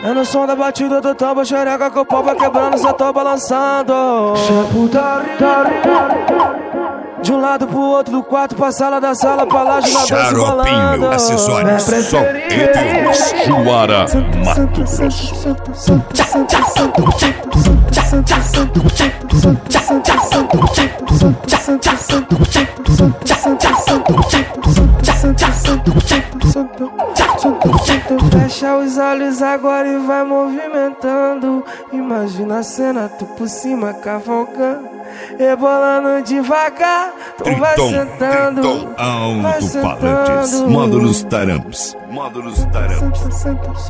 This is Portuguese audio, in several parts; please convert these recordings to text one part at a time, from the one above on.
É no som da batida do tambo, xereca com o pau vai quebrando, cê tô balançando. De um lado pro outro, do quarto pra sala, da sala pra laje, na dança balando. Xaropinho, acessórios, som e filmes. Juara, Mato Grosso. Fecha os olhos agora e vai movimentando. Imagina a cena, tu por cima cavalgando, rebolando devagar. Tu vai sentando, vai sentando. Módulos Taramps. Módulos Taramps.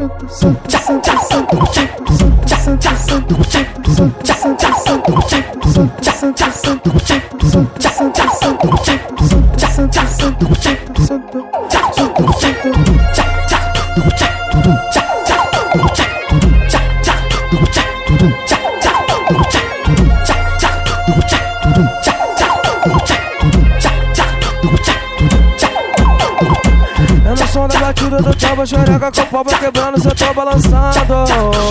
É no som da batida do tambo, xereca com o pau vai quebrando, cê tô balançando.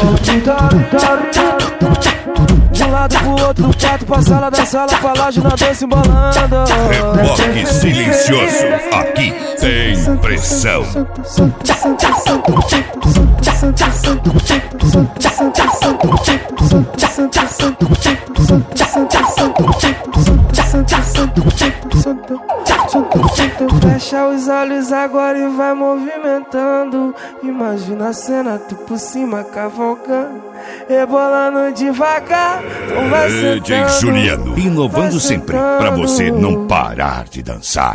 De um lado pro outro, do quarto pra sala, da sala pra laje, na dança embolando. Reboque silencioso, aqui tem pressão. Fecha os olhos agora e vai movimentando. Imagina a cena, tu por cima cavalgando, rebolando devagar. Tu vai DJ sentando, Juliano, inovando vai sempre sentando. pra você não parar de dançar.